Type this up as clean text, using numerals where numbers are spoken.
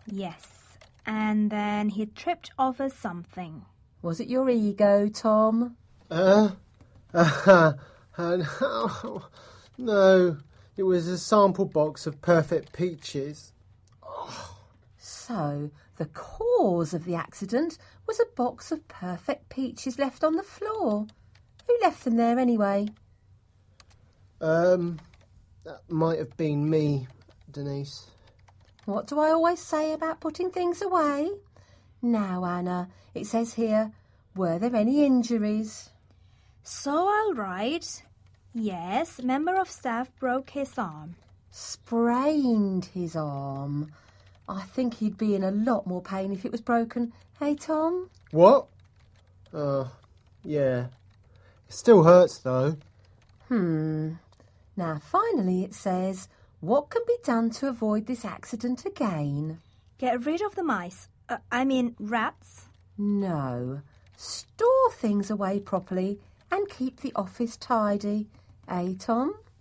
Yes, and then he tripped over something. Was it your ego, Tom? No, it was a sample box of perfect peaches. So, the cause of the accident was a box of perfect peaches left on the floor. Who left them there anyway? That might have been me, Denise. What do I always say about putting things away? Now, Anna, it says here, were there any injuries? So I'll write, yes, member of staff broke his arm. Sprained his arm. I think he'd be in a lot more pain if it was broken. Hey, Tom? What? Yeah. It still hurts, though. Now, finally it says, what can be done to avoid this accident again? Get rid of the mice. Rats. No. Store things away properly and keep the office tidy. Eh, Tom?